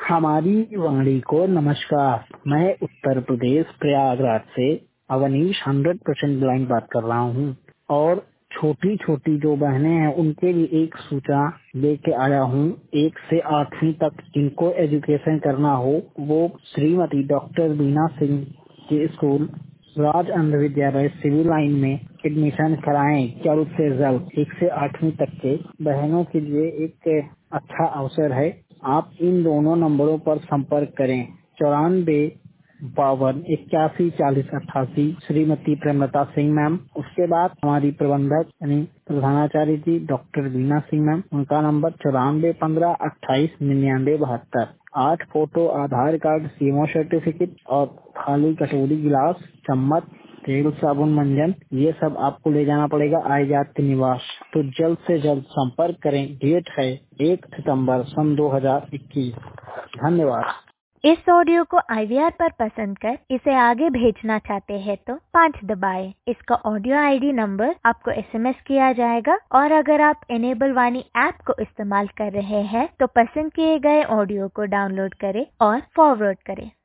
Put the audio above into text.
हमारी वाणी को नमस्कार। मैं उत्तर प्रदेश प्रयागराज से अवनीश 100% ब्लाइंड बात कर रहा हूँ और छोटी छोटी जो बहनें हैं उनके लिए एक सूचना लेके आया हूँ। 1 से 8वीं तक जिनको एजुकेशन करना हो वो श्रीमती डॉक्टर बीना सिंह के स्कूल राज अंध विद्यालय सिविल लाइन में एडमिशन कराएं जल्द से जल्द। 1 से 8वीं तक के बहनों के लिए एक अच्छा अवसर है। आप इन दोनों नंबरों पर संपर्क करें 9452814088 श्रीमती प्रेमलता सिंह मैम। उसके बाद हमारी प्रबंधक यानी प्रधानाचार्य जी डॉक्टर बीना सिंह मैम, उनका नंबर 9415289972। 8 फोटो, आधार कार्ड, सीमो सर्टिफिकेट और थाली, कटोरी, गिलास, चम्मच, तेल, साबुन, मंजन, ये सब आपको ले जाना पड़ेगा आय जाति निवास। तो जल्द से जल्द संपर्क करें। डेट है 1 सितंबर सन 2021। धन्यवाद। इस ऑडियो को IVR पर पसंद कर इसे आगे भेजना चाहते हैं तो 5 दबाएं। इसका ऑडियो ID नंबर आपको SMS किया जाएगा और अगर आप इनेबल वाणी ऐप को इस्तेमाल कर रहे हैं तो पसंद किए गए ऑडियो को डाउनलोड करें और फॉरवर्ड करें।